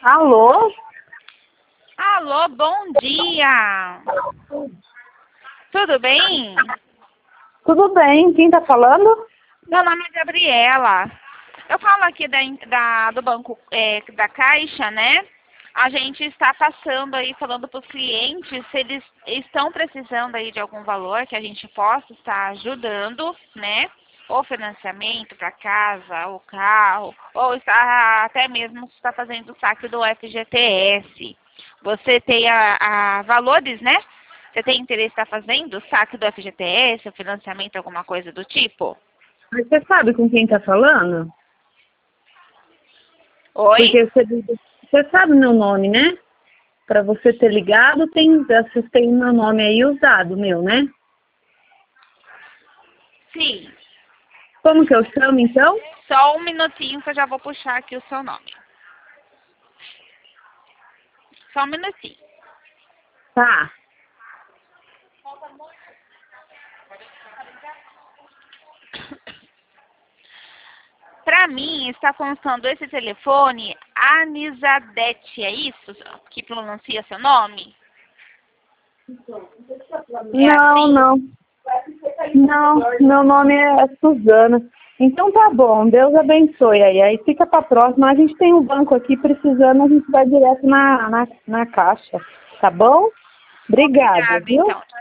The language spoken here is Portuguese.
Alô? Alô, bom dia. Tudo bem? Tudo bem, quem tá falando? Meu nome é Gabriela. Eu falo aqui do banco da Caixa, né? A gente está passando aí, falando para os clientes se eles estão precisando aí de algum valor que a gente possa estar ajudando, né? Ou financiamento para casa, ou carro, ou está, até mesmo está fazendo o saque do FGTS. Você tem a valores, né? Você tem interesse em estar fazendo o saque do FGTS, o financiamento, alguma coisa do tipo? Mas você sabe com quem tá falando? Oi? Porque você sabe meu nome, né? Pra você ter ligado, vocês têm meu nome aí usado, meu, né? Sim. Como que eu chamo, então? Só um minutinho que eu já vou puxar aqui o seu nome. Só um minutinho. Tá. Para mim, está constando esse telefone Anizadete, é isso que pronuncia seu nome? É Não, assim? não. Não, meu nome é Suzana. Então tá bom, Deus abençoe aí. Aí fica pra próxima. A gente tem um banco aqui precisando, a gente vai direto na caixa. Tá bom? Obrigada, Obrigada, viu? então.